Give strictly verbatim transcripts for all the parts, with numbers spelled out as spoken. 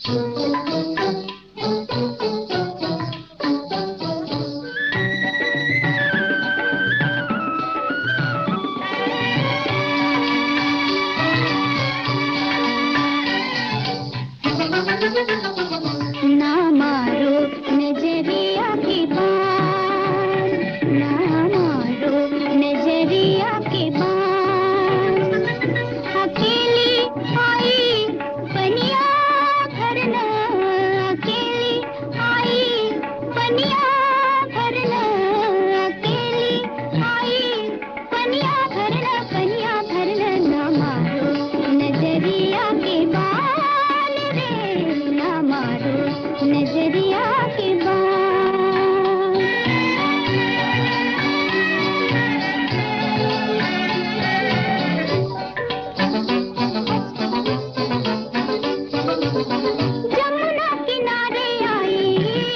ना मारो नजरिया की बात, ना मारो नजरिया की बात। अकेली आई बनिया भरना, अकेली आई बनिया भरना, अकेली आई बनिया भरना, बनिया भरना। ना मारो नजरिया की बात रे, ना मारो नजरिया की बात। जमुना किनारे आई,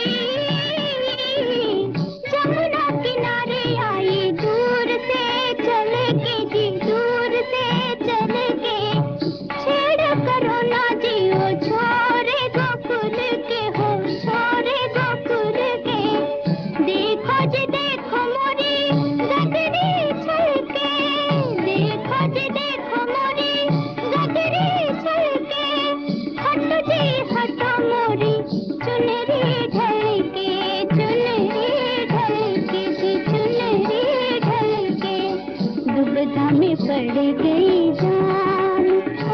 जमुना किनारे आई, दूर से चले के जी, दूर से चले के। छेड़ करो ना जी ओ छोरे गोकुल के, हो छोरे गोकुल के। देखो जी देखो मोरी गगरी छलके, देखो जी देखो मोरी गगरी छलके। हटो जी हटो मोरी चुनरी ढलके, चुनरी ढलके जी, चुनरी ढलके। दुविधा में पड़ गई जान, ओ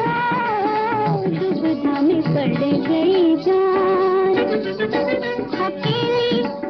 दुविधा में पड़ गई जान। अकेली